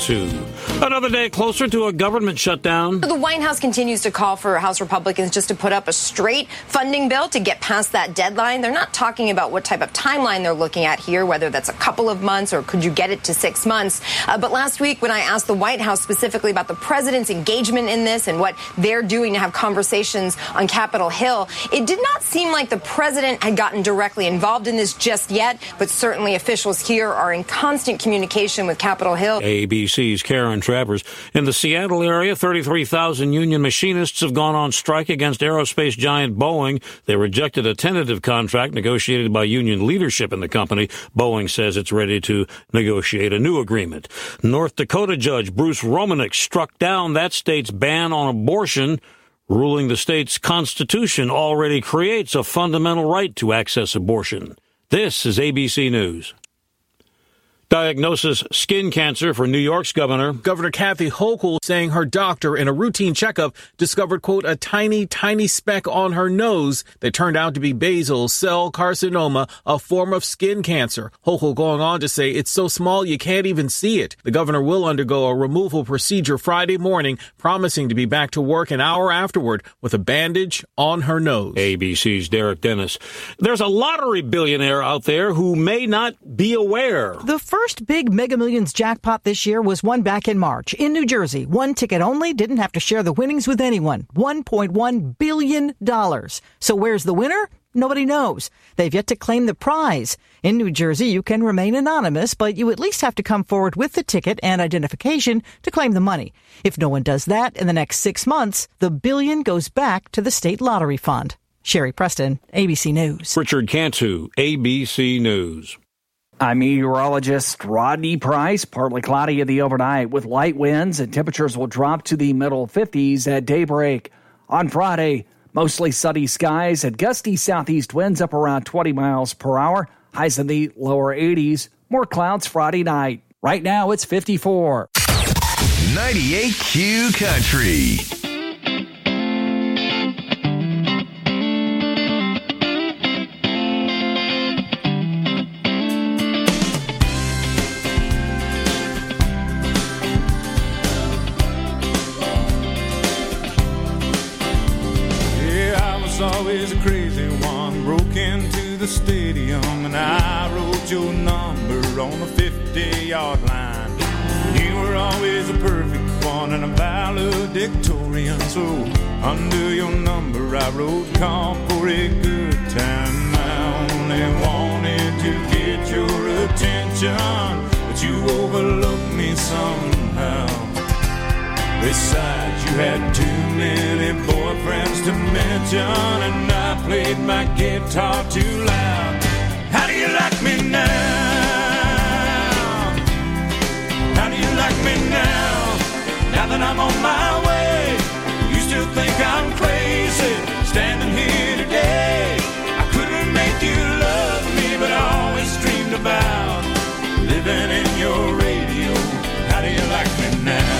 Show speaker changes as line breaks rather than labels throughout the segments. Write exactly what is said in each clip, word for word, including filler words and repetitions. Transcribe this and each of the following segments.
Cantu. Another day closer to a government shutdown.
The White House continues to call for House Republicans just to put up a straight funding bill to get past that deadline. They're not talking about what type of timeline they're looking at here, whether that's a couple of months or could you get it to six months. Uh, but last week, when I asked the White House specifically about the president's engagement in this and what they're doing to have conversations on Capitol Hill, it did not seem like the president had gotten directly involved in this just yet, but certainly officials here are in constant communication with Capitol Hill.
A B C's Karen Travers. In the Seattle area, thirty-three thousand union machinists have gone on strike against aerospace giant Boeing. They rejected a tentative contract negotiated by union leadership in the company. Boeing says it's ready to negotiate a new agreement. North Dakota Judge Bruce Romanek struck down that state's ban on abortion, ruling the state's constitution already creates a fundamental right to access abortion. This is A B C News. Diagnosis skin cancer for New York's governor.
Governor Kathy Hochul saying her doctor in a routine checkup discovered, quote, a tiny, tiny speck on her nose that turned out to be basal cell carcinoma, a form of skin cancer. Hochul going on to say it's so small you can't even see it. The governor will undergo a removal procedure Friday morning, promising to be back to work an hour afterward with a bandage on her nose.
A B C's Derek Dennis. There's a lottery billionaire out there who may not be aware.
The first big Mega Millions jackpot this year was won back in March in New Jersey. One ticket only, didn't have to share the winnings with anyone. one point one billion dollars. So where's the winner? Nobody knows. They've yet to claim the prize. In New Jersey, you can remain anonymous, but you at least have to come forward with the ticket and identification to claim the money. If no one does that in the next six months, the billion goes back to the state lottery fund. Sherry Preston, A B C News.
Richard Cantu, A B C News.
I'm meteorologist Rodney Price. Partly cloudy in the overnight with light winds, and temperatures will drop to the middle fifties at daybreak. On Friday, mostly sunny skies and gusty southeast winds up around twenty miles per hour. Highs in the lower eighties. More clouds Friday night. Right now, it's fifty-four.
ninety-eight Q Country.
Always a crazy one, broke into the stadium and I wrote your number on the fifty-yard line. You were always a perfect one and a valedictorian, so under your number I wrote call for a good time. I only wanted to get your attention, but you overlooked me somehow. Besides, you had too many boyfriends to mention, and I played my guitar too loud. How do you like me now? How do you like me now? Now that I'm on my way, you still think I'm crazy, standing here today. I couldn't make you love me, but I always dreamed about living in your radio. How do you like me now?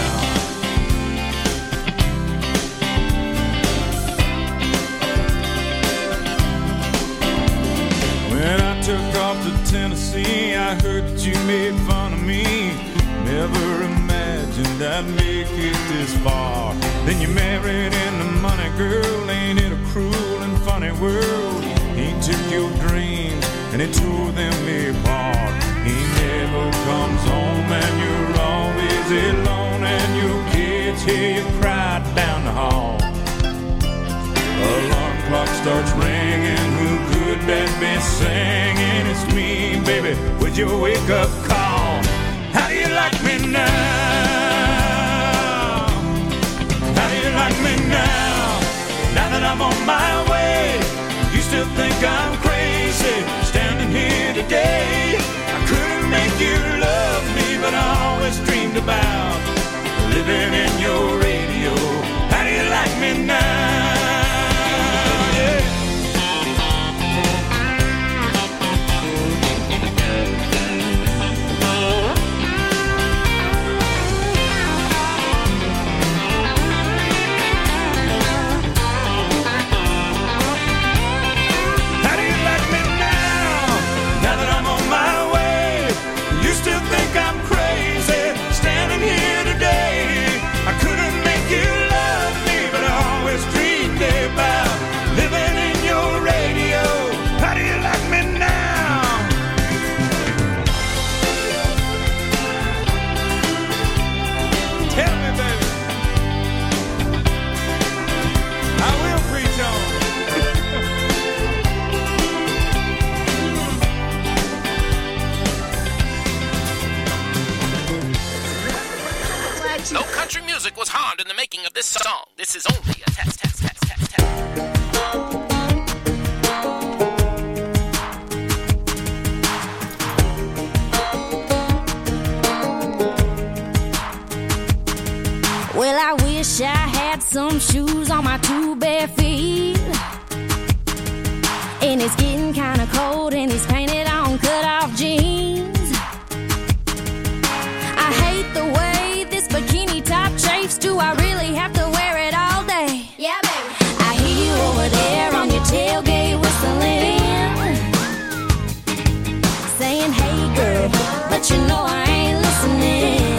When I took off to Tennessee, I heard that you made fun of me. Never imagined I'd make it this far. Then you married into money, girl. Ain't it a cruel and funny world? He took your dreams and he tore them apart. He never comes home and you're always alone, and your kids hear you cry down the hall. Alarm clock starts ringing, who could that be singing? It's me, baby, with your wake-up call. How do you like me now? How do you like me now? Now that I'm on my way, you still think I'm crazy, standing here today. I couldn't make you love me, but I always dreamed about living in your radio. How do you like me now? Think
No country music was harmed in the making of this song. This is only a test, test, test, test, test.
Well, I wish I had some shoes on my two bare feet. And it's getting kind of cold in these painted on cut-off jeans. I hate the way this bikini top chafes. Do I really have to wear it all day? Yeah, baby. I hear you over there on your tailgate whistling, saying, hey, girl, but you know I ain't listening.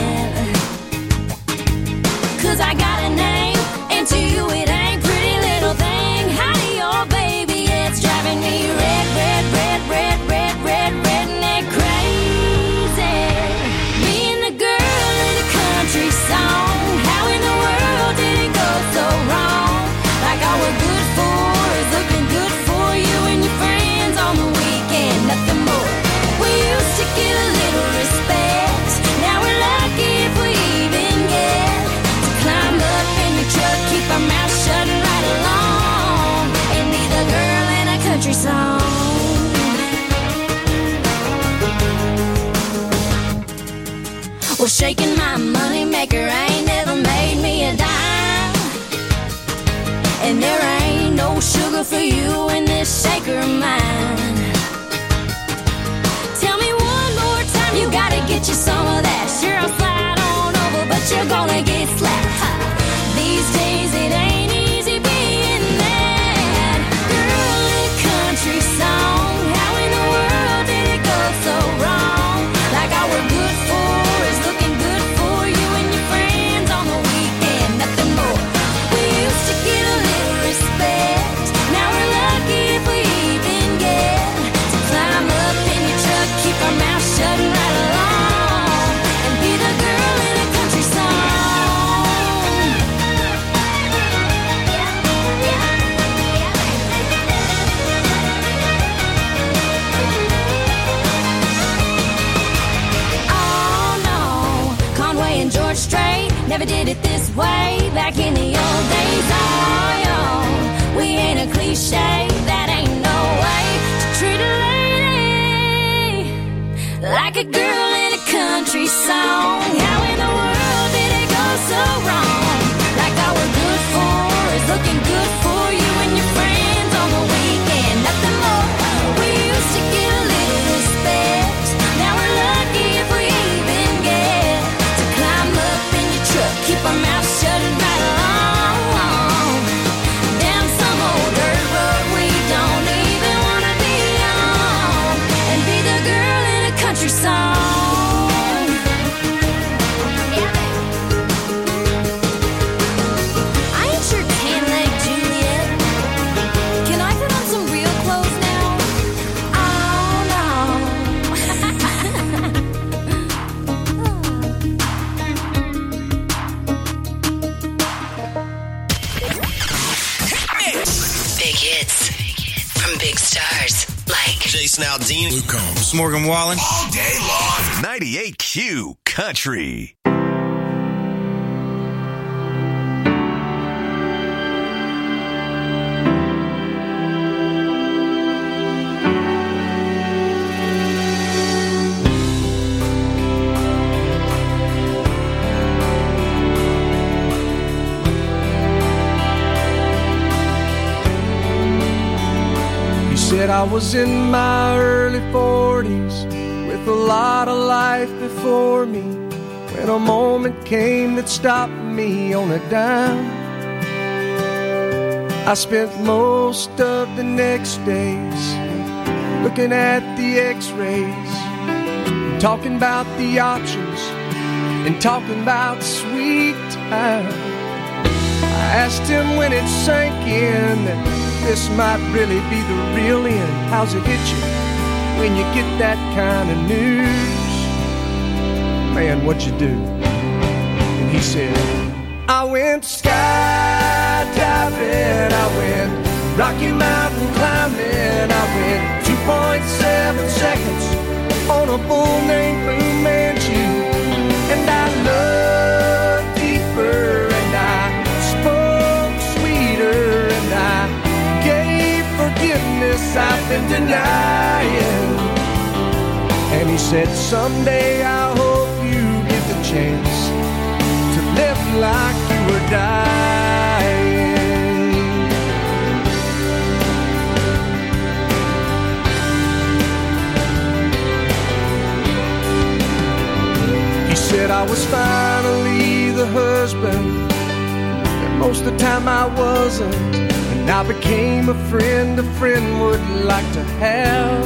Cause I got a name, and to you it ain't pretty little thing. Howdy, oh baby, it's driving me red, red, red, red, red, red, redneck crazy. Being the girl in a country song, how in the world did it go so wrong? Like all we're good for is looking good for you and your friends on the weekend, nothing more. We used to get a little respect, now we're lucky if we even get climb up in your truck, keep our mouth shut and ride along, and be the girl in a country song. Well, shaking my money maker ain't never made me a dime, and there ain't no sugar for you in this shaker of mine. Tell me one more time, you gotta get you some of that. Sure, I'll slide on over, but you're gonna get slapped. These days it ain't easy being that girl in a country song. How in the world did it go so wrong? Like all we're good for is looking good for you and your friends on the weekend, nothing more. We used to get a little respect, now we're lucky if we even get to climb up in your truck, keep our mouth shut and ride along, and be the girl in a country song. George Strait never did it this way back in the old days. Oh, yo, we ain't a cliche, that ain't no way to treat a lady like a girl in a country song. How in the world did it go so wrong? Like all we're good for is looking good for you and your friends on the weekend, nothing more. We used to get a little respect, now we're lucky if we even get to climb up in your truck, keep our mouth shut and ride along, down some old dirt road we don't even wanna be on, and be the girl in a country song. I ain't sure tan leg Juliet. Can I put on some real clothes now? Oh no.
Big hits from big stars like
Jason Aldean, Luke Combs,
Morgan Wallen.
all day long. ninety-eight Q Country.
Said I was in my early forties with a lot of life before me, when a moment came that stopped me on a dime. I spent most of the next days looking at the x-rays, talking about the options and talking about sweet time. I asked him when it sank in that this might really be the real end. How's it hit you when you get that kind of news? Man, what'd you do? And he said, I went skydiving, I went Rocky Mountain climbing, I went two point seven seconds on a bull named Fu Manchu. And I loved said, someday I hope you get the chance to live like you were dying. He said I was finally the husband that most of the time I wasn't, and I became a friend a friend would like to have.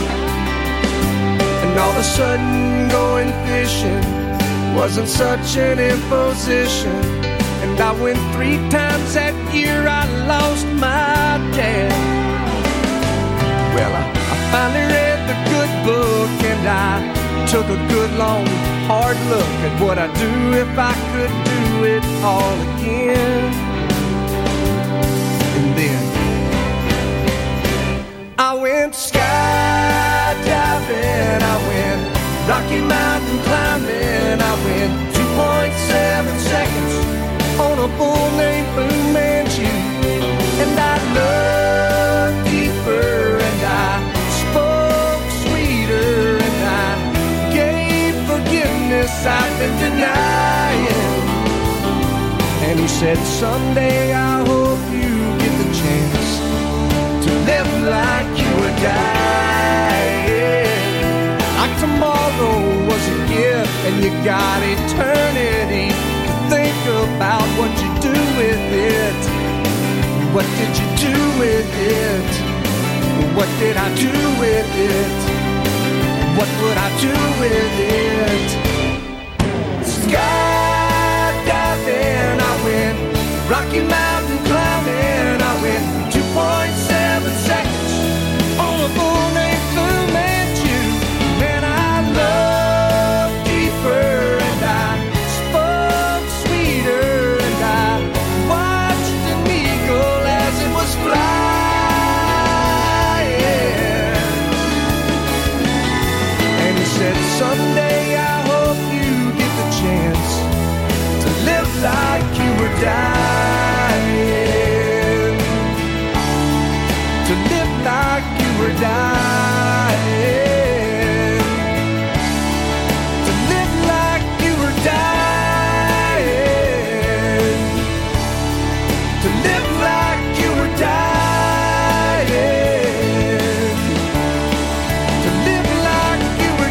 And all of a sudden going fishing wasn't such an imposition. And I went three times that year, I lost my dad. Well, I, I finally read the good book, and I took a good long hard look at what I'd do if I could do it all again. And then I went skydiving, I went Rocky Mountain climbing, I went two point seven seconds on a bull named Fu Manchu. And I looked deeper, and I spoke sweeter, and I gave forgiveness I've been denying. And he said, someday I hope you get the chance to live like you were dying. Like tomorrow was a gift, and you got eternity to think about what you do with it. What did you do with it? What did I do with it? What would I do with it? Skydiving, I went Rocky Mountain climbing, I went two point seven seconds on a bull named Fu Manchu. Man, I loved deeper, and I spoke sweeter, and I watched an eagle as it was flying. And he said, someday I hope you get the chance to live like you were dying. To live like you were dying. To live like you were dying. To live like you were dying. To live like you were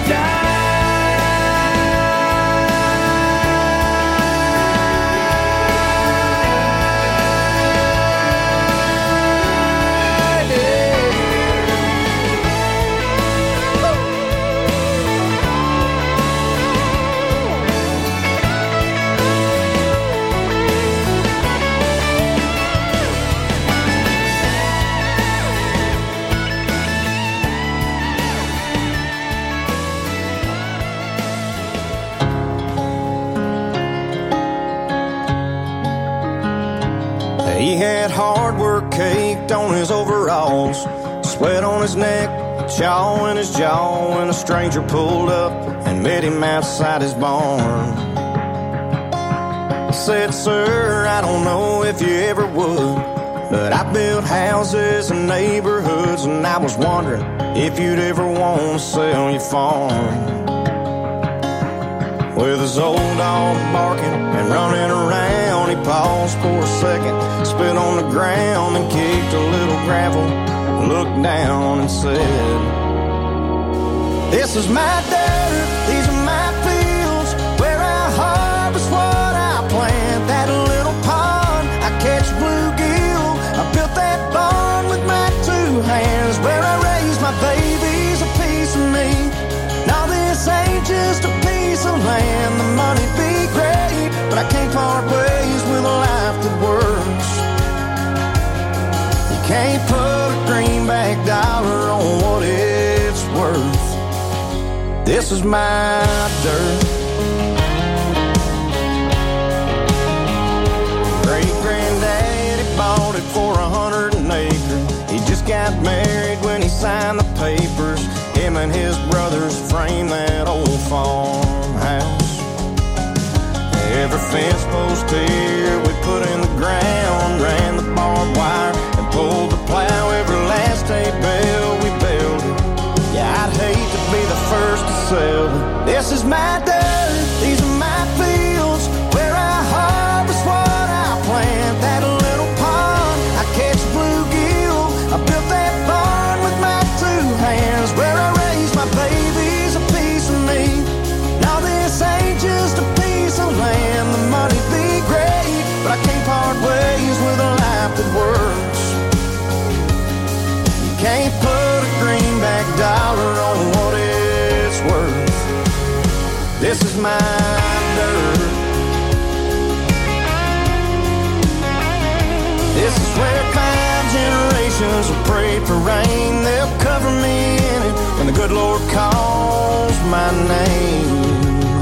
He had hard work caked on his overalls, sweat on his neck, chaw in his jaw, when a stranger pulled up and met him outside his barn. Said, sir, I don't know if you ever would, but I built houses and neighborhoods, and I was wondering if you'd ever want to sell your farm. With his old dog barking and running around, he paused for a second, spit on the ground and kicked a little gravel, looked down and said, this is my dirt, these are my fields, where I harvest what I plant. That little pond, I catch bluegill, I built that barn with my two hands, where I raise my babies, a piece of me. Now this ain't just a piece of land, the money be great, but I can't part ways with a life that works. You can't put a greenback dollar on what it's worth. This is my dirt. Great granddaddy bought it for a hundred an acre. He just got married when he signed the papers. Him and his brothers framed that old farmhouse. Every fence post here we put in the ground, ran the barbed wire and pulled the plow. Every last hay bale we built it. Yeah, I'd hate to be the first to say my dirt. This is where five generations will pray for rain. They'll cover me in it when the good Lord calls my name.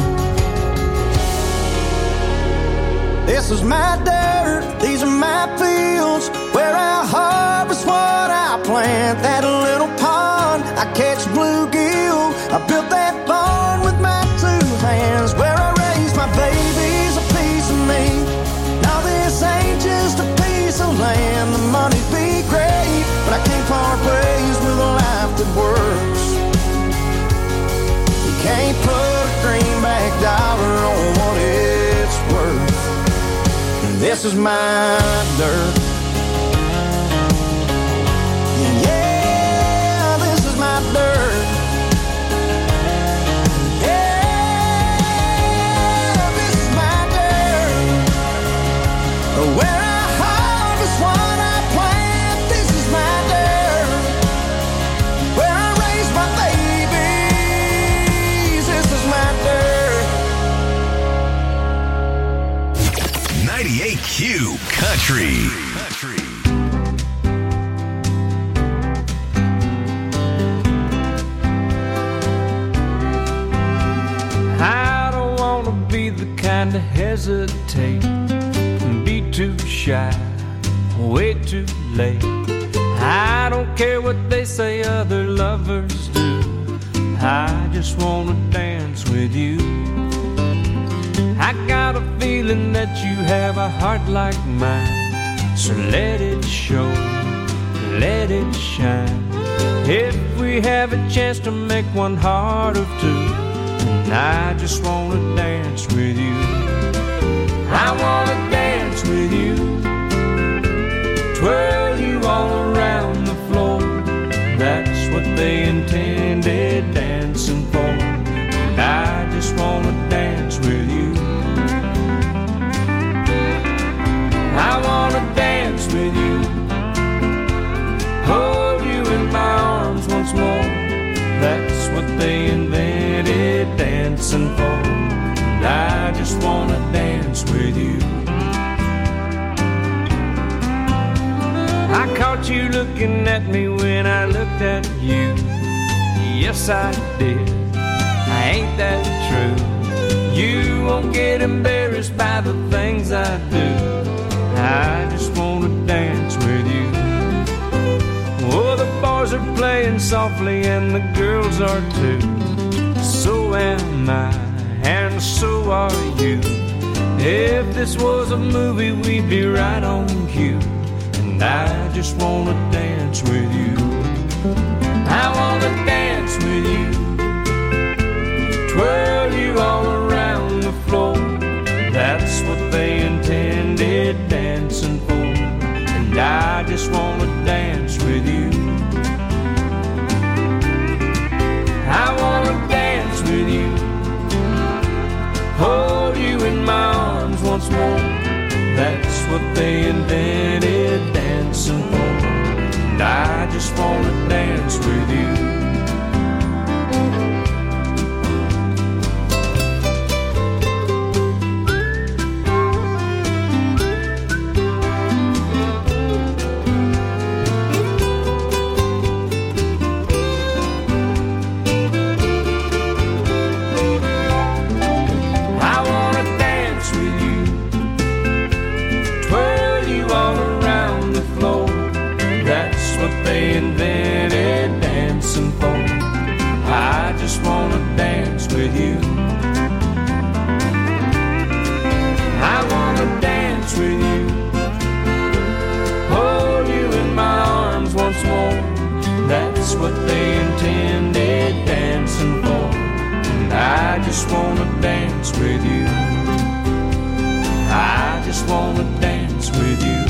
This is my dirt, these are my fields, where I harvest what I plant. That little pond, I catch bluegill. I built that barn with my two hands, where I raise my babies, a piece of me. Now this ain't just a piece of land. The money be great, but I can't part ways with a life that works. You can't put a greenback dollar on what it's worth. And this is my dirt. Yeah, this is my dirt. Where I harvest what I plant, this is my dirt. Where I raise my babies, this is my dirt.
ninety-eight Q Country. Country.
I don't want to be the kind to hesitate, too shy, way too late. I don't care what they say other lovers do. I just wanna dance with you. I got a feeling that you have a heart like mine, so let it show, let it shine. If we have a chance to make one heart of two, then I just wanna dance with you. I wanna dance with you, twirl you all around the floor. That's what they intended dancing for. And I just wanna dance with you. I wanna dance with you, hold you in my arms once more. That's what they invented dancing for. And I just wanna dance with you. I caught you looking at me when I looked at you. Yes, I did. Ain't that true? You won't get embarrassed by the things I do. I just wanna dance with you. Oh, the boys are playing softly and the girls are too. So am I, and so are you. If this was a movie, we'd be right on cue. And I just wanna dance with you. I wanna dance with you, twirl you all around the floor. That's what they intended dancing for. And I just wanna dance with you. I wanna dance with you, hold you in my arms once more. That's what they invented dancing for. And I just wanna dance with you. What they intended dancing for. And I just wanna dance with you. I just wanna dance with you.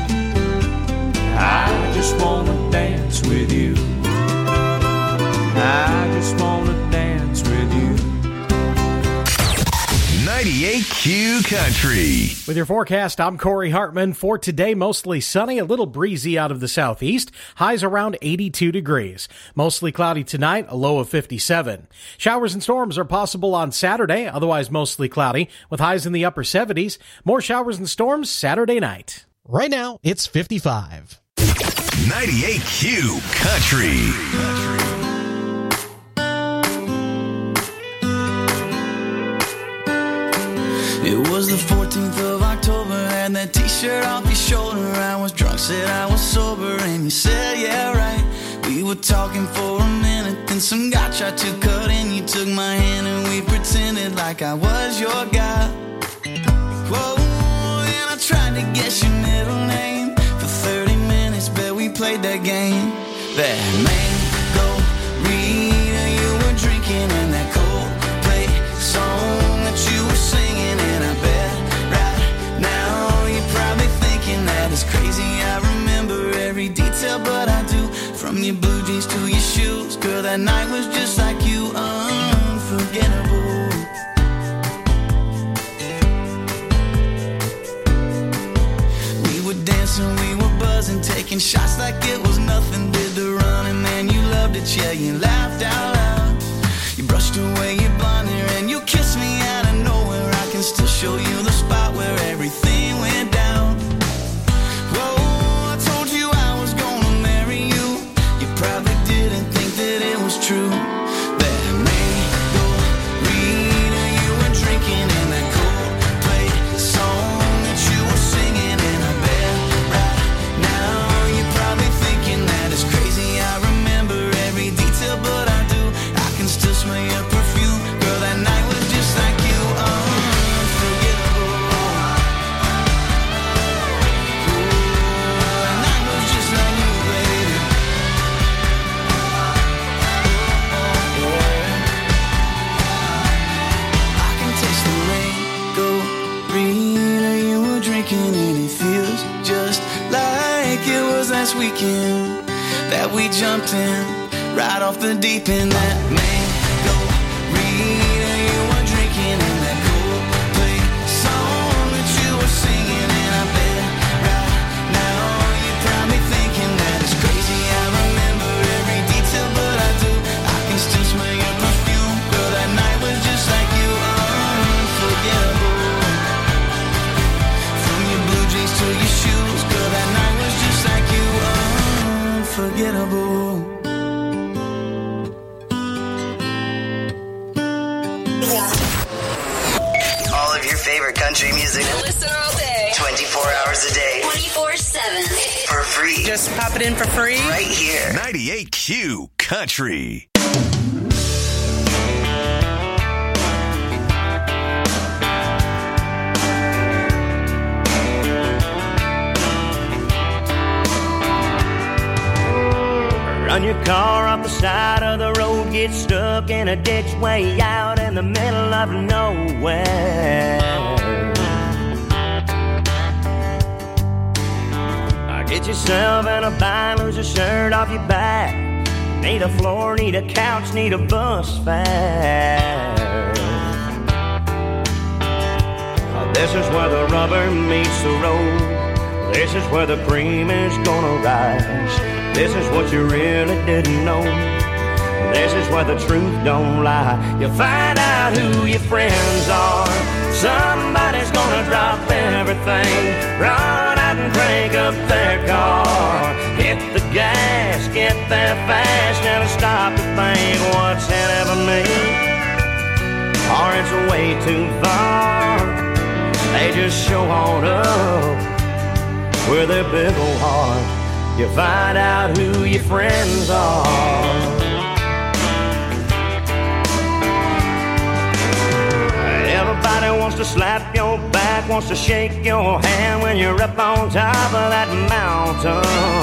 I just wanna dance with you. I just wanna dance with you.
ninety-eight Q Country.
With your forecast, I'm Corey Hartman. For today, mostly sunny, a little breezy out of the southeast. Highs around eighty-two degrees. Mostly cloudy tonight, a low of fifty-seven. Showers and storms are possible on Saturday, otherwise mostly cloudy, with highs in the upper seventies. More showers and storms Saturday night.
Right now, it's fifty-five.
ninety-eight Q Country.
It was the fourteenth of October, had that t-shirt off your shoulder. I was drunk, said I was sober, and you said, yeah, right. We were talking for a minute, then some guy tried to cut in. You took my hand and we pretended like I was your guy. Whoa, and I tried to guess your middle name. For thirty minutes, bet we played that game. That mango reader you were drinking, and that Coldplay song that you were singing. And I bet right now you're probably thinking that it's crazy. I remember every detail, but I do. From your blue jeans to your shoes, girl, that night was just like you, unforgettable. We were dancing, we were buzzing, taking shots like it was nothing. Did the running, man, you loved it, yeah, you laughed out loud. You brushed away your blonde hair and you kissed me out of nowhere. I can still show you the spot where everything went down. Whoa, I told you I was gonna marry you. You probably didn't think that it was true. That mango reader you were drinking, and that Coldplay song that you were singing. And I bet right now you're probably thinking that it's crazy. I remember every detail, but I do. I can still smell your perfume. Girl, that night was just like you, unforgettable. Ooh, that night was just like you, baby. Oh, yeah. I can taste the mango reader you were drinking, and it feels just like it was last weekend that we jumped in right off the deep end. That mango reader you were drinking, and that Coldplay song that you were singing. And I bet right now you're probably thinking that it's crazy. I remember every detail, but I do. I can still smell your perfume. Girl, that night was just like you, unforgettable. From your blue jeans to your shoes, girl, that night was just like you, unforgettable.
All of your favorite country music.
Listen all day.
twenty-four hours a day.
twenty-four seven.
For free.
Just pop it in for free.
Right here.
ninety-eight Q Country.
Run your car off the side of the road, get stuck in a ditch way out in the middle of nowhere. Get yourself in a bind, lose a shirt off your back. Need a floor, need a couch, need a bus fare. This is where the rubber meets the road. This is where the cream is gonna rise. This is what you really didn't know. This is where the truth don't lie. You find out who your friends are. Somebody's gonna drop everything, run out and crank up their car. Hit the gas, get there fast, never stop to think what's in it for me, or it's way too far. They just show on up with their big old heart. You find out who your friends are. Everybody wants to slap your back, wants to shake your hand when you're up on top of that mountain.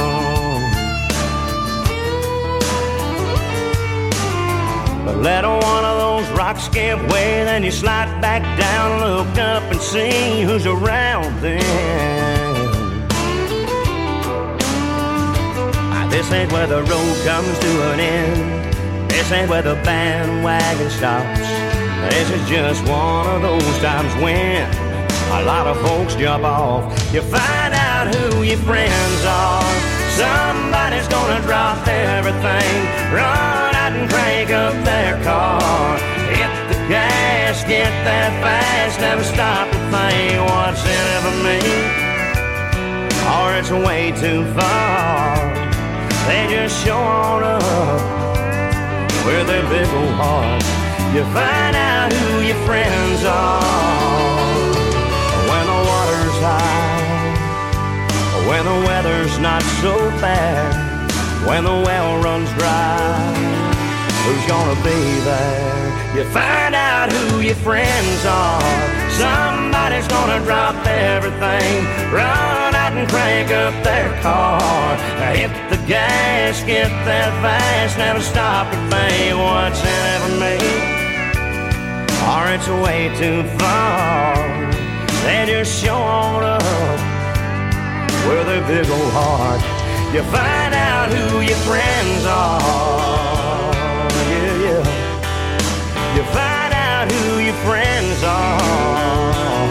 But let one of those rocks give way, then you slide back down, look up and see who's around then. This ain't where the road comes to an end. This ain't where the bandwagon stops. This is just one of those times when a lot of folks jump off. You find out who your friends are. Somebody's gonna drop everything, run out and crank up their car. Hit the gas, get that fast, never stop to think what's in it for me, or it's way too far. They just show on up with their big old heart. You find out who your friends are when the water's high, when the weather's not so bad, when the well runs dry. Who's gonna be there? You find out who your friends are. Somebody's gonna drop everything, run out and crank up their car. Hit the gas, get that fast, never stop to think what's in it for me, or it's way too far. They just show on up with a big old heart. You find out who your friends are. Yeah, yeah. You find out who your friends are.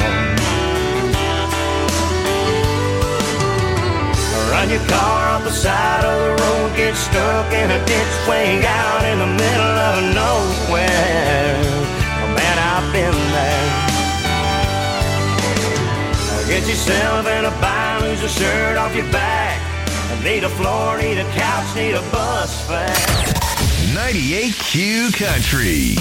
Run your car off the side of the road, get stuck in a ditch way out in the middle of nowhere. Oh, man, I've been there. Get yourself in a bind, lose a shirt off your back. Need a floor, need a couch, need a bus fare.
ninety-eight Q Country.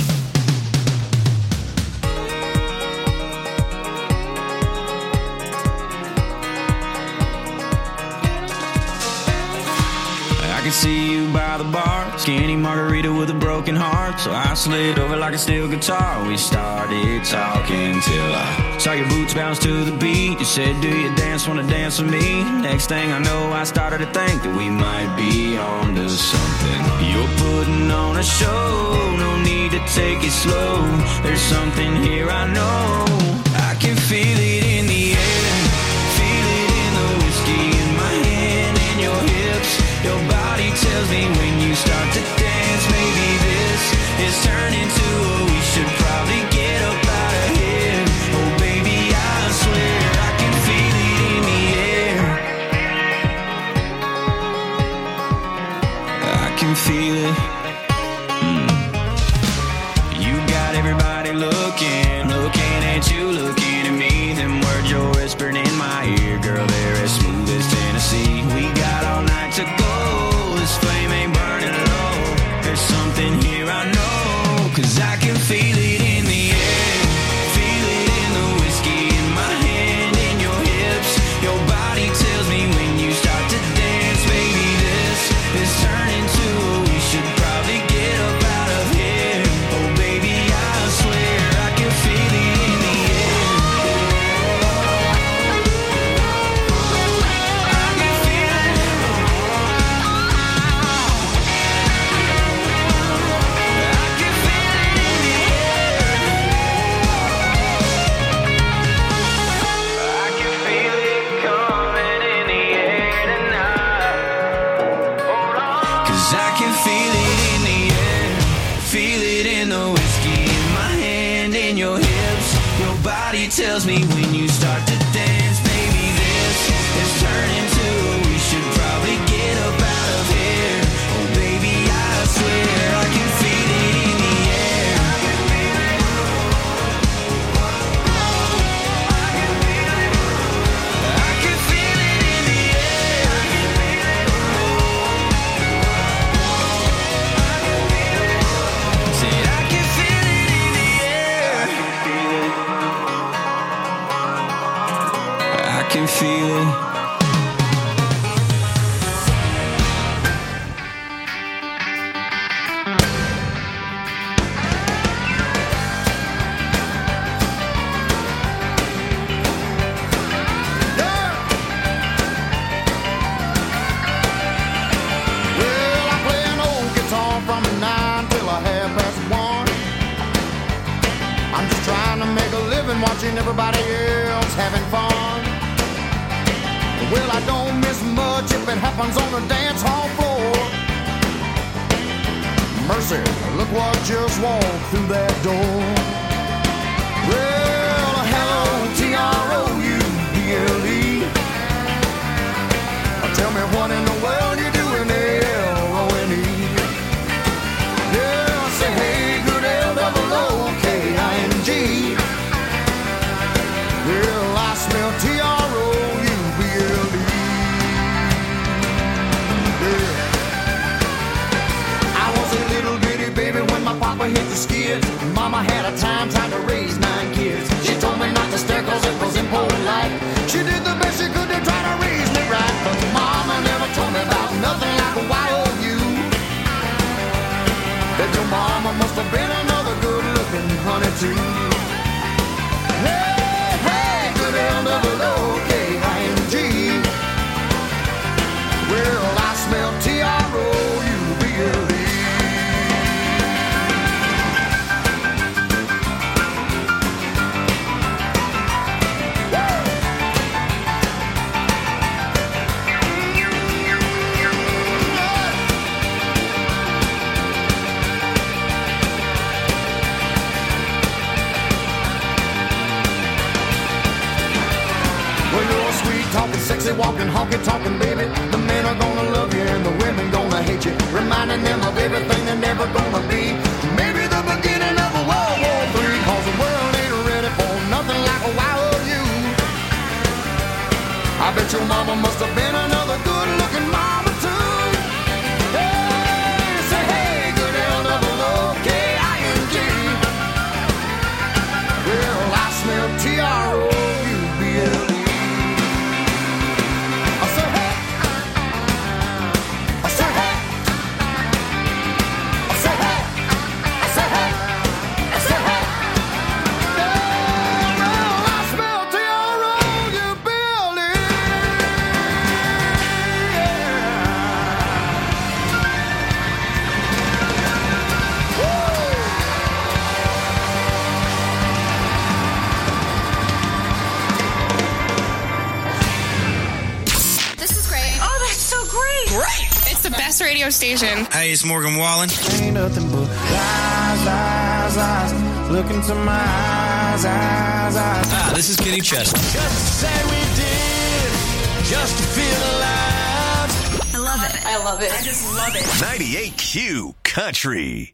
I can see you by the bar, skinny margarita with a broken heart. So I slid over like a steel guitar. We started talking till I saw your boots bounce to the beat. You said, do you dance, wanna dance with me? Next thing I know, I started to think that we might be on to something. You're putting on a show, no need to take it slow. There's something here I know. I can feel it in the air, feel it in the whiskey in my hand and your hips. Your body tells me when you start to dance, maybe this is turning to a we should probably get up out of here. Oh baby, I swear I can feel it in the air. I can feel it. Mm. You got everybody looking, looking at you, looking at me. Them words you're whispering in my ear, girl, they're as smooth as Tennessee. We got all night to go. This flame ain't burning low. There's something here I know, 'cause I can feel it in the air, feel it in the whiskey in my hand and your hips. Your body tells me when you start to dance, baby, this is turning to a we should probably get up out of here. Oh baby, I swear I can feel it in the air. I can feel it. Tells me when you start to dance, baby, this is turning to we should probably get up out of here. Oh baby, I swear I can feel it in the air. I can feel it. I can feel it in the air. I can feel it. Said I can feel it in the air. I can feel it. I can feel it.
Watching everybody else having fun. Well, I don't miss much if it happens on the dance hall floor. mercy, look what just walked through that door. Well, hello, T R O U B L E. Tell me what in the world you doing, L O N E. Yeah, I say, hey, good L double O K I N G. Well, I smell T R O U B L E. Yeah. I was a little bitty baby when my papa hit the skids. Mama had a time trying to raise nine kids. She told me not to stare cause it was impolite. She did the best she could to try to raise me right. But Mama never told me about nothing like a Y O U. That your mama must have been another good-looking honey too. Hey, hey, good L double O K I N G. Well, I smell T R O U B L E. Talking sexy, walking, honky, talking, baby. The men are gonna love you and the women gonna hate you. Reminding them of everything they're never gonna be. Maybe the beginning of a World War Three. Cause the world ain't ready for nothing like a Y O U. I bet your mama must have been another good-looking mama too. Hey, say hey, good L double O K I N G. Well, I smell T R O U B L E.
Radio station.
Hey, it's Morgan Wallen.
Ain't nothing but lies, lies, lies. Look into my eyes, eyes, eyes.
Ah, this is Kenny Chesney.
Just to say we did, just to feel alive.
I love it.
I love it. I just love it.
ninety-eight Q Country.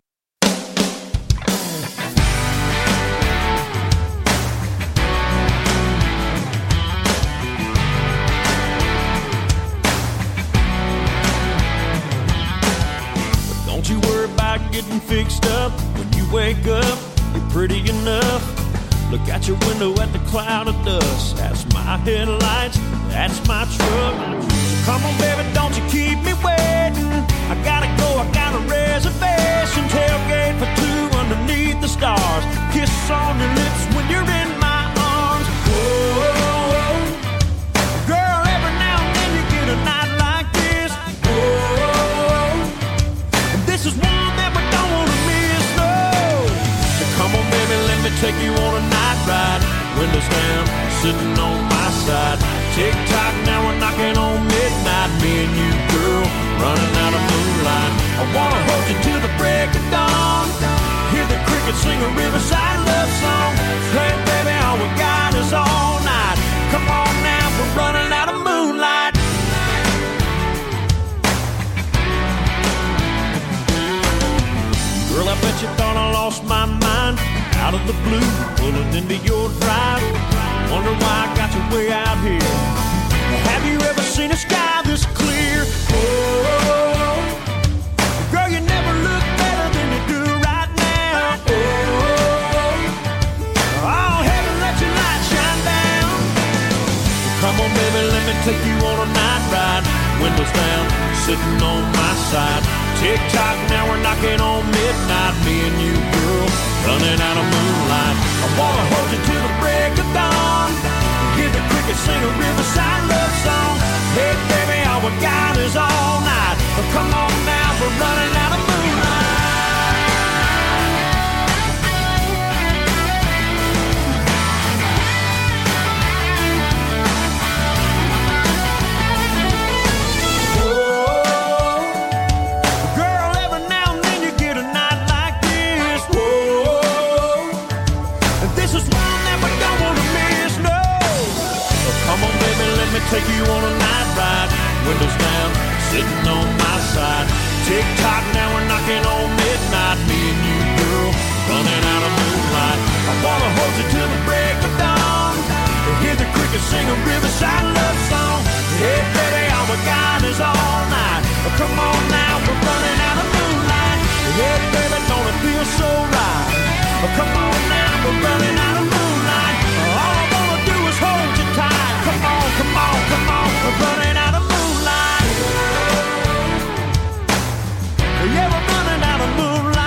Don't you worry about getting fixed up. When you wake up, you're pretty enough. Look out your window at the cloud of dust. That's my headlights, that's my truck. So come on, baby, don't you keep me waiting. I gotta go, I got a reservation. Tailgate for two underneath the stars. Kiss on your lips when you're in my arms. Whoa, girl, every now and then you get a night like this. Whoa, this is one that we don't want to miss, no. So come on, baby, let me take you on a night ride. Windows down, sitting on my side. Tick-tock, now we're knocking on midnight. Me and you, girl, running out of moonlight. I wanna hold you till the break of dawn. Hear the crickets sing a riverside love song. Hey, baby, all we got is all night. Come on now, we're running out of moonlight. Girl, I bet you thought I lost my mind. Out of the blue, pulling into your drive. Wonder why I got you way out here. Have you ever seen a sky this clear? Oh, girl, you never look better than you do right now. Oh, oh, heaven, let your light shine down. Come on, baby, let me take you on a night ride. Windows down, sitting on my side. Tick-tock, now we're knocking on midnight. Me and you, girl, running out of moonlight. I wanna hold you till the break of dawn. Hear the crickets sing a riverside love song. Hey, baby, all we got is all night. Oh, come on now, we're running out of moonlight. Girl, every now and then you get a me take you on a night ride. Windows down, sitting on my side. Tick tock, now we're knocking on midnight. Me and you, girl, running out of moonlight. I wanna hold you till the break of dawn. Hear the crickets sing a riverside love song. Hey, baby, all we got is all night. Come on now, we're running out of moonlight. Hey, baby, don't it feel so right? Come on now, we're running out of moonlight. All I wanna do is hold you tight. Come on, come on, come on, we're running out of moonlight. Yeah, we're running out of moonlight.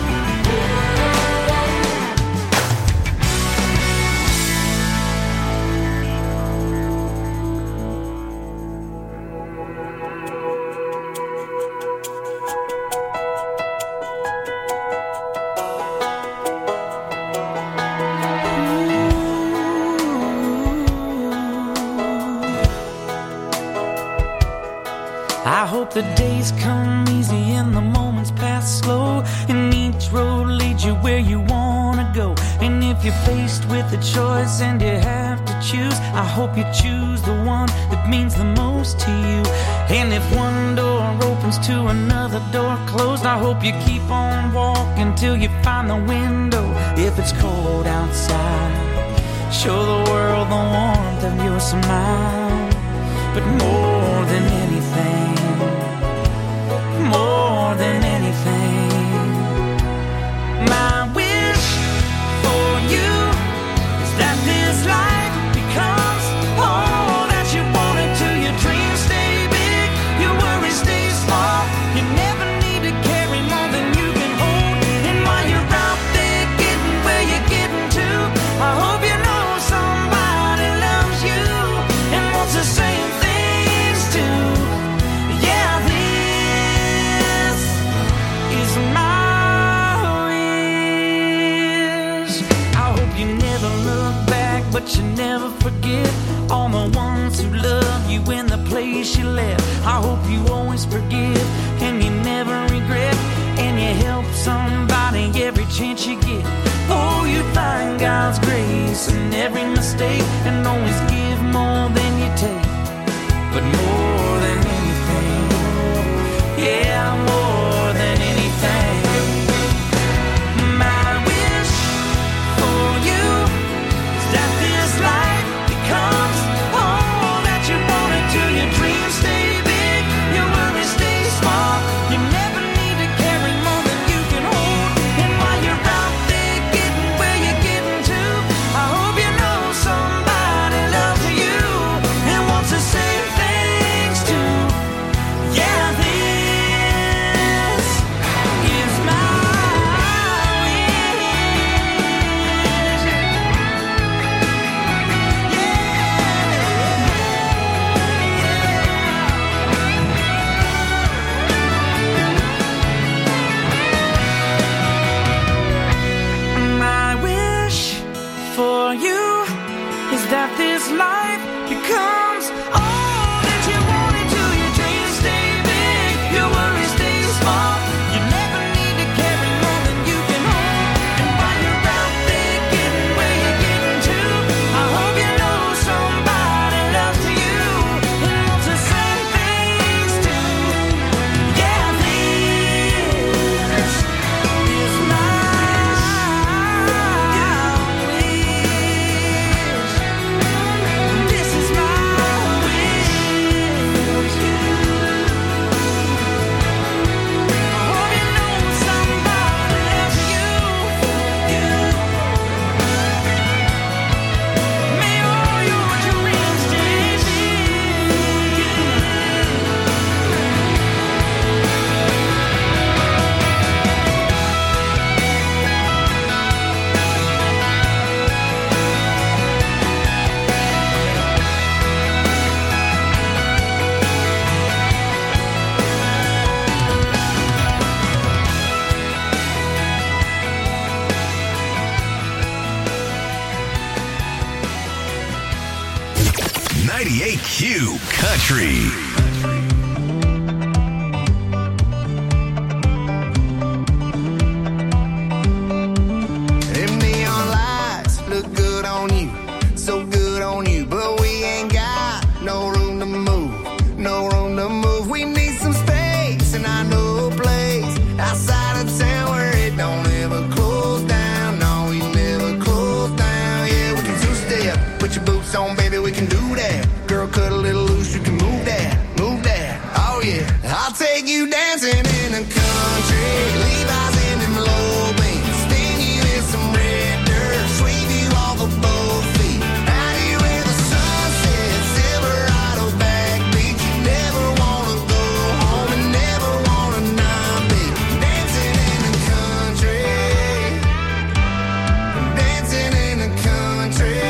I hope the days come easy and the moments pass slow, and each road leads you where you wanna go. And if you're faced with a choice and you have to choose, I hope you choose the one that means the most to you. And if one door opens to another door closed, I hope you keep on walking till you find the window. If it's cold outside, show the world the warmth of your smile. But more than anything, more than anything, my wish for you is that this life becomes all that you wanted to. Your dreams stay big, your worries stay small. You never need to carry more than you can hold. And while you're out there getting where you're getting to, I hope you know somebody loves you and wants the same things too. Yeah, this is my wish. I hope you never look back, but you never forget all the ones who love you in the place you left. I hope you always forgive and you never regret, and you help somebody every chance you get. Oh, you find God's grace in every mistake, and always give more than you take. But more than anything, yeah, more than anything, my wish for you is that this life becomes all that you wanted to. Your dreams stay big, your worries stay small. You never need to carry more than you can hold. And while you're out there getting where you're getting to, I hope you know somebody loves you and wants the same things too. Yeah, this is my My wish for you is that this life becomes all that you wanted to. Your dreams stay big, your worries stay small. You never need to carry more than you can hold. And while you're out there getting where you're getting to, I hope you know somebody loves you and wants the same things too. Yeah, this is my wish. This is my wish. I hope you know somebody loves you. May all your dreams stay big.
ninety-eight Q Country.
Them neon lights look good on you, so good on you, but we ain't got no on, baby, we can do that. Girl, cut a little loose, you can move that, move that. Oh yeah, I'll take you dancing in the country. Levi's in them low beams, sting you in some red dirt, sweep you off of both feet. Out here with the sunset, Silverado backbeat. You never wanna go home and never wanna not be dancing in the country, dancing in the country.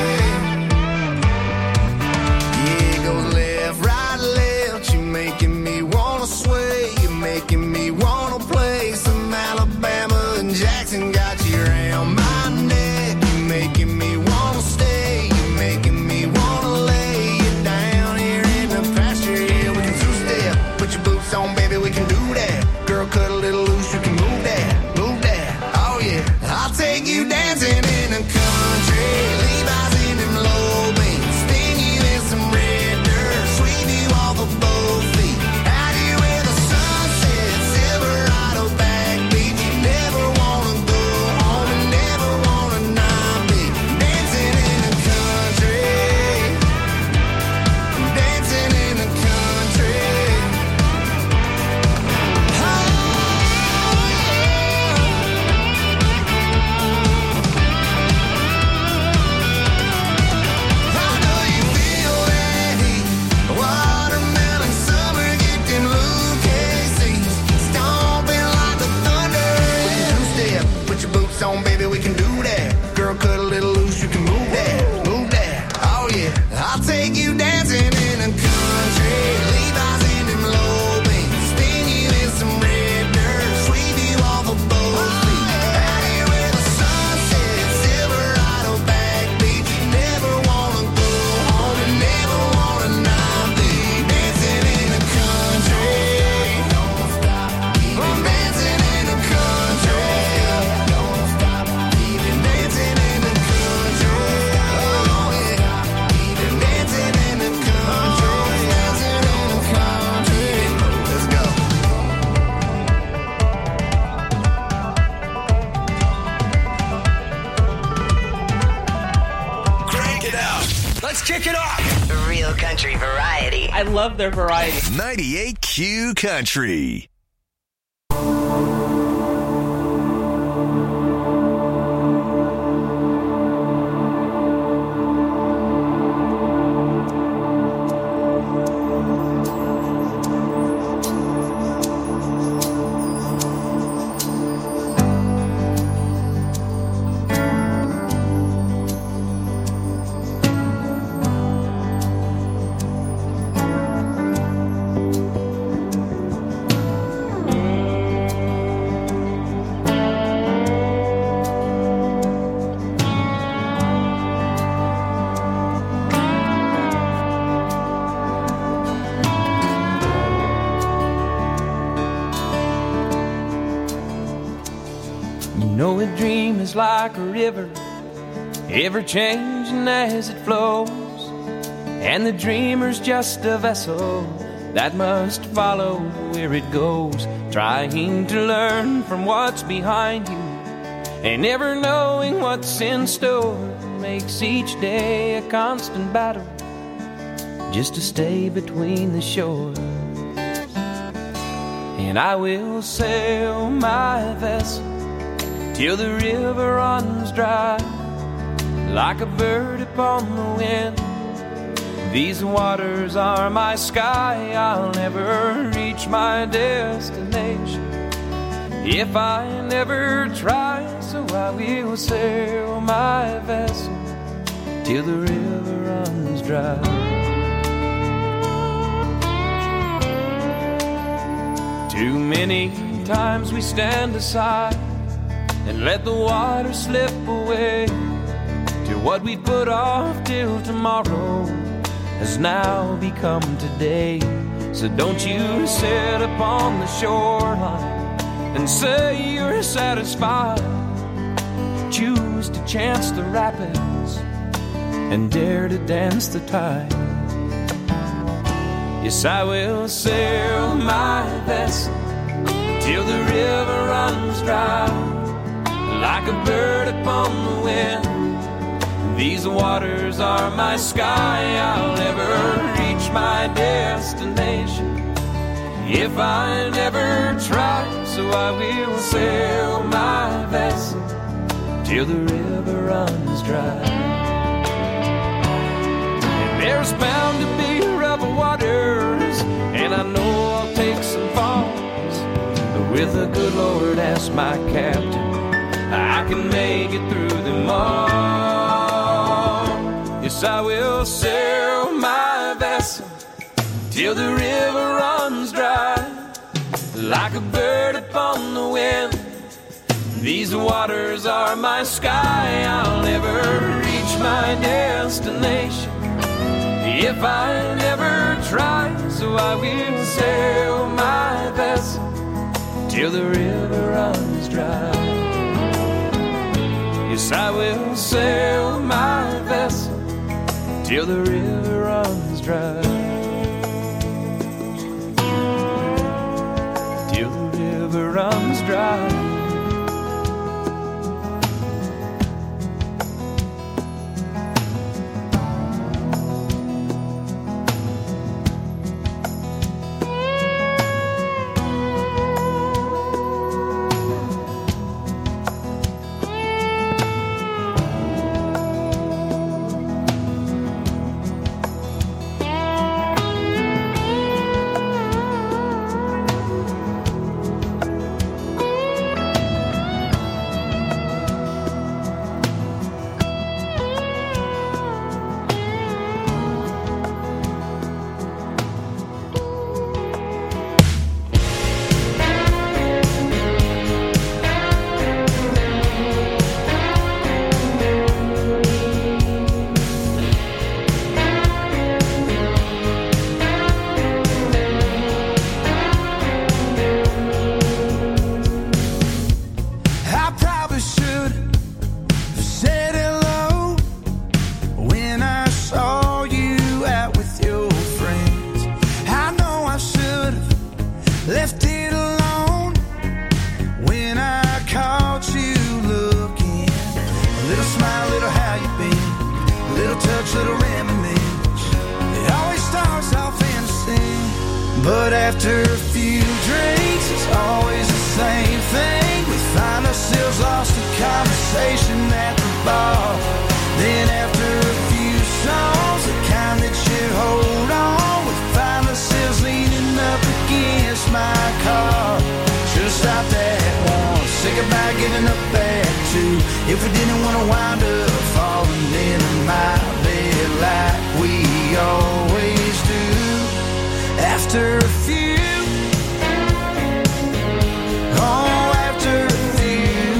Yeah, it goes left, right, left. You making me wanna sway. You're making me wanna play some Alabama and Jackson. Got you around my neck. You're making me wanna stay. You're making me wanna lay you down here in the pasture. Yeah, we can two-step. Put your boots on, baby, we can do that. Girl, cut a little loose, you can move that, move that. Oh yeah, I'll take you dancing in the country. Levi's in them low beams, sting you in some red dirt, sweep you off of both feet. Out here with the sunset, Silverado backbeat. You never wanna go home and never wanna not be dancing in the country, dancing in the country. I know you feel that heat. Watermelon summer, get them Lucas stomping like the thunder. Two-step, put your boots on, baby, we can do that. Girl, cut a little loose, you can move that, move that. Oh yeah, I'll take you dancing in the country. Levi's in them low beams, sting you in some red dirt, sweep you off of both feet. Out here with the sunset, Silverado backbeat. You never wanna go home and never wanna not be dancing in the country. Don't stop, keep dancing in the country. Don't stop, keep dancing in the country. Oh yeah, keep dancing in the country, dancing in the country. Let's go.
Crank it out.
Let's kick it off.
Real country variety.
I love their variety.
ninety-eight Q Country.
You know a dream is like a river, ever changing as it flows. And the dreamer's just a vessel that must follow where it goes, trying to learn from what's behind you and never knowing what's in store. Makes each day a constant battle just to stay between the shores. And I will sail my vessel till the river runs dry, like a bird upon the wind. These waters are my sky. I'll never reach my destination if I never try. So I will sail my vessel till the river runs dry. Too many times we stand aside and let the water slip away to what we put off till tomorrow has now become today. So don't you sit upon the shoreline and say you're satisfied. Choose to chance the rapids and dare to dance the tide. Yes, I will sail my vessel till the river runs dry, like a bird upon the wind. These waters are my sky. I'll never reach my destination if I never try. So I will sail my vessel till the river runs dry. And there's bound to be rough waters, and I know I'll take some falls, but with the good Lord as my captain, I can make it through them all. Yes, I will sail my vessel till the river runs dry. Like a bird upon the wind, these waters are my sky. I'll never reach my destination if I never try. So I will sail my vessel till the river runs dry. Yes, I will sail my vessel till the river runs dry. Till the river runs dry.
But after a few drinks, it's always the same thing. We find ourselves lost in conversation at the bar. Then after a few songs, the kind that you hold on, we find ourselves leaning up against my car. Should've stopped at one, say goodbye, giving up at two. If we didn't want to wind up falling into my bed like we always do. After a few, oh, after a few,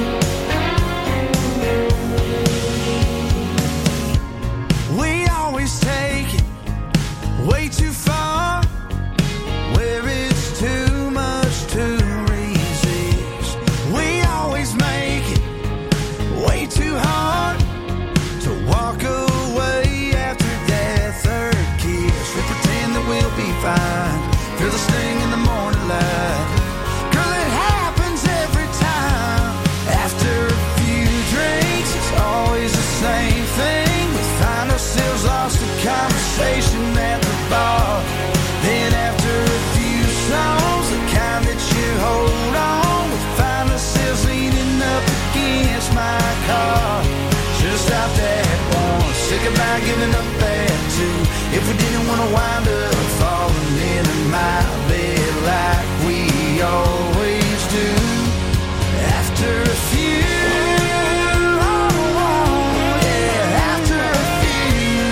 we always take it way too far, where it's too much to resist. We always make it way too hard to walk away after that third kiss. We pretend that we'll be fine, feel the sting in the morning light. Girl, it happens every time. After a few drinks, it's always the same thing. We find ourselves lost in conversation at the bar. Then after a few songs, the kind that you hold on, we find ourselves leaning up against my car. Should've stopped at one, say goodbye, giving up at two. If we didn't want to wind up falling into my bed like we always do. After a few, oh, oh, yeah, after a few.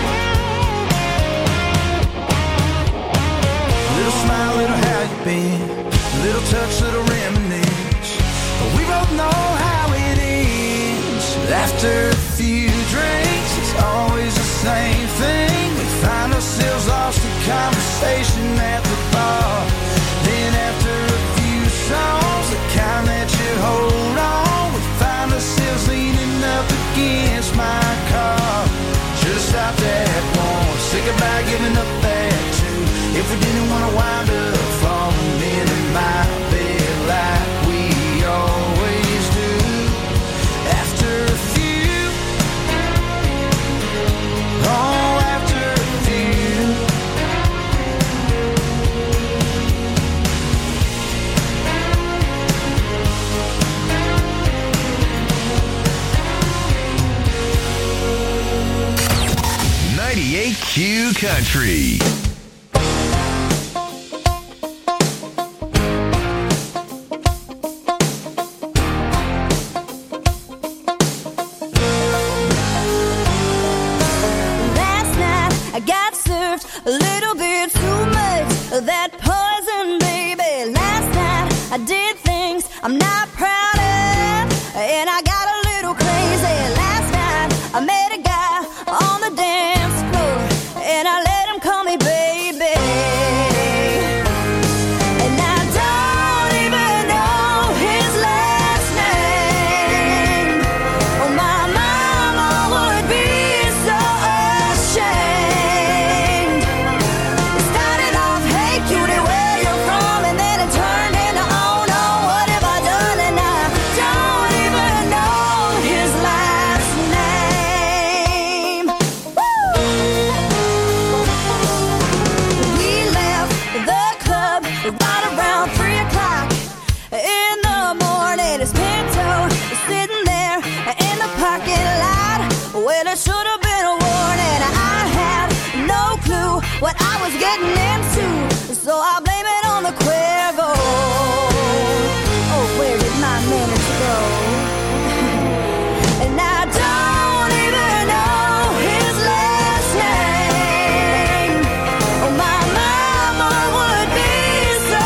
Little smile, little how you been, little touch, little reminisce. But we both know how it ends. After a few drinks, it's always the same thing. We find ourselves lost in conversation at the bar. Then after a few songs, the kind that you hold on, we find ourselves leaning up against my car. Should've stopped at one, say goodbye, giving up at two. If we didn't want to wind up falling into my bed like we always do. After a few,
Q Country.
Last night I got served a little bit too much of that poison, baby. Last night I did things I'm not proud of, and I got a little crazy. Last night I met a guy on the dance floor, and I let him call me baby. And I don't even know his last name. Oh, my mama would be so ashamed. It started off, hey cutie, where you from? And then it turned into, oh no, what have I done? And I don't even know his last name. Woo! We left the club right around three o'clock in the morning. His Pinto is sitting there in the parking lot. Well, it should have been a warning. I had no clue what I was getting into, so I blame it on the Cuervo. Oh, where did my manners go? And I don't even know his last name. Oh, my mama would be so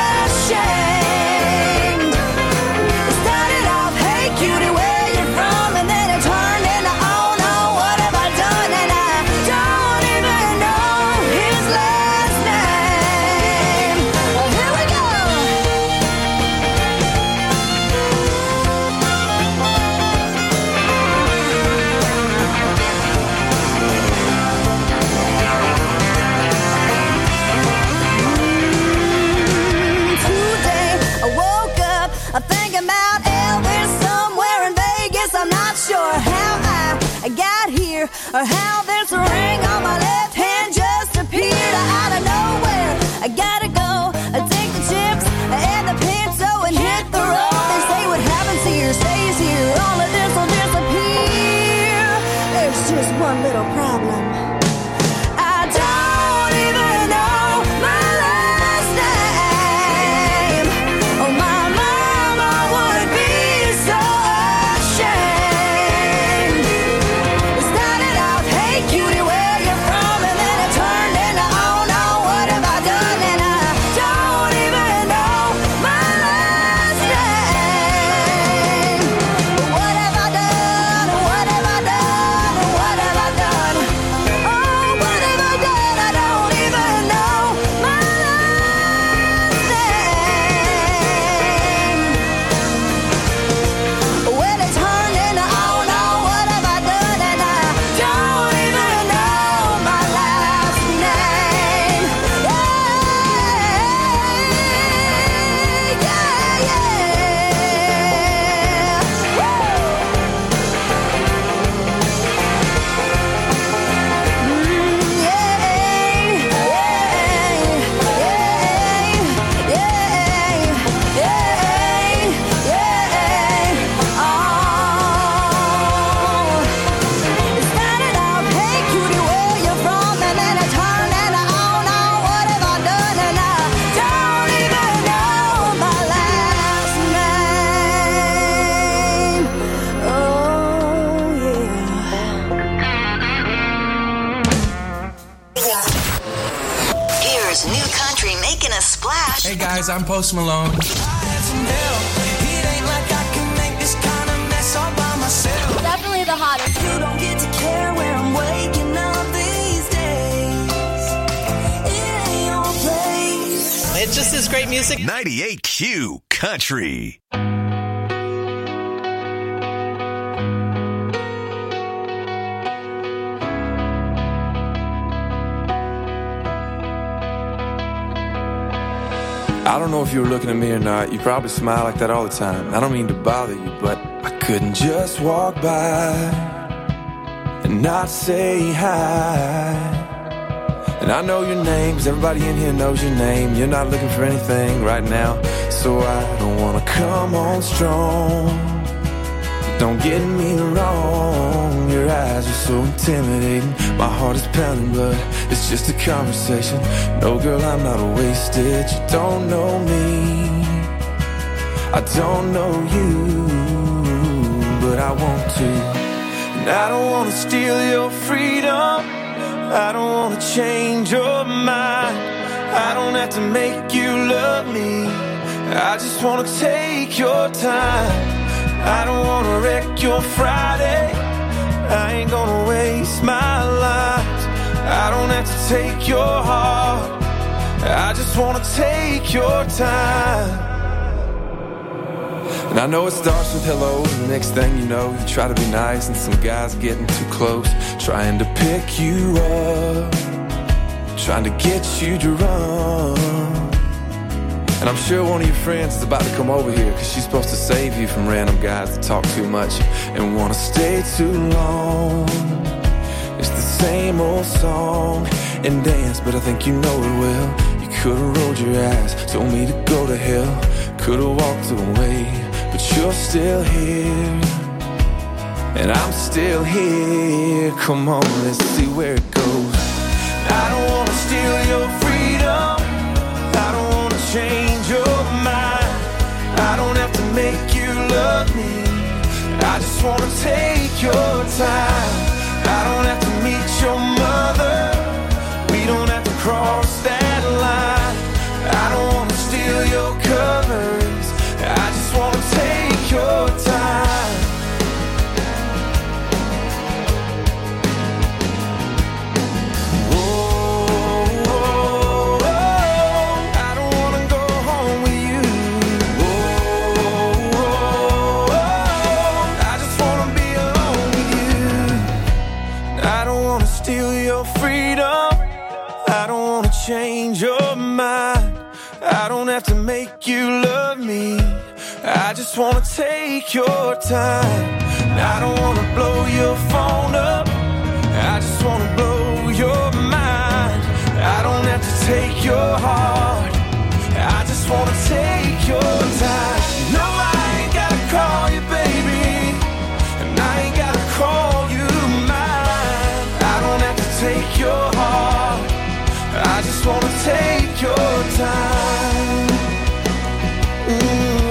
ashamed. It started off, hey cutie, where you from? And then it turned into, oh no, what have I done? And I don't even know his last name. Well, here we go. Today I woke up I'm thinking about Elvis somewhere in Vegas. I'm not sure how I got here or how this ring on my left hand just appeared out of nowhere. I gotta go take the chips and the Pinto and hit the road. They say what happens here stays here. All of this will disappear. There's just one little problem. I don't even know my last name. Oh, my mama would be so ashamed. It started out, hey cutie, where you from? And then it turned into, oh no, what have I done? And I don't even know my last name. What have I done? What have I done? What have I done? Oh, what have I done? I don't even know my last name. Well, it turned into, oh no, what have I done? And I don't even know my last name. Yeah, yeah, yeah. Woo!
Here's New Country making a splash.
Hey guys, I'm Post Malone.
Definitely the hottest. You don't get to care where I'm waking up these days. It ain't your place.
It just is great music.
ninety-eight Q Country.
I don't know if you were looking at me or not. You probably smile like that all the time. I don't mean to bother you, but I couldn't just walk by and not say hi. And I know your name, 'cause everybody in here knows your name. You're not looking for anything right now, so I don't wanna come on strong. Don't get me wrong, you're your eyes are so intimidating. My heart is pounding, but it's just a conversation. No, girl, I'm not wasted. You don't know me, I don't know you, but I want to. And I don't want to steal your freedom, I don't want to change your mind. I don't have to make you love me, I just want to take your time. I don't want to wreck your Friday, I ain't gonna waste my life. I don't have to take your heart, I just want to take your time. And I know it starts with hello, and the next thing you know, you try to be nice, and some guy's getting too close, trying to pick you up, trying to get you to run. And I'm sure one of your friends is about to come over here, cause she's supposed to save you from random guys that talk too much and wanna stay too long. It's the same old song and dance, but I think you know it well. You could've rolled your eyes, told me to go to hell, could've walked away, but you're still here, and I'm still here. Come on, let's see where it goes. I don't wanna steal your freedom, I don't wanna change your mind, I don't have to make you love me, I just wanna take your time. I don't have to meet your mother, we don't have to cross that line. I don't wanna steal your covers, I just wanna take your time. Change your mind, I don't have to make you love me, I just wanna take your time. I don't wanna blow your phone up, I just wanna blow your mind. I don't have to take your heart, I just wanna take your time. No, I ain't gotta call you baby, and I ain't gotta call you mine. I don't have to take your heart, I just wanna take your time. Ooh,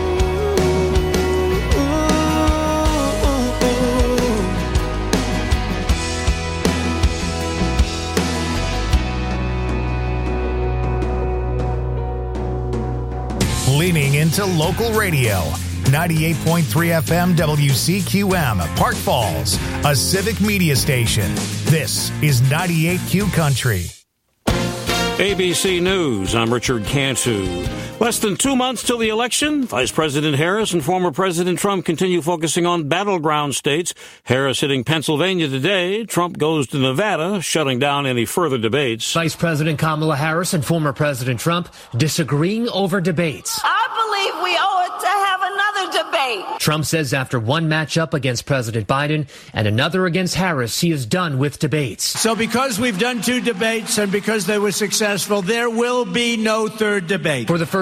Leaning into local radio. ninety-eight point three F M W C Q M, Park Falls, a civic media station. This is ninety-eight Q Country.
A B C News, I'm Richard Cantu. Less than two months till the election, Vice President Harris and former President Trump continue focusing on battleground states. Harris hitting Pennsylvania today. Trump goes to Nevada, shutting down any further debates.
Vice President Kamala Harris and former President Trump disagreeing over debates.
I believe we owe it to have another debate.
Trump says after one matchup against President Biden and another against Harris, he is done with debates.
So because we've done two debates and because they were successful, there will be no third debate.
For the first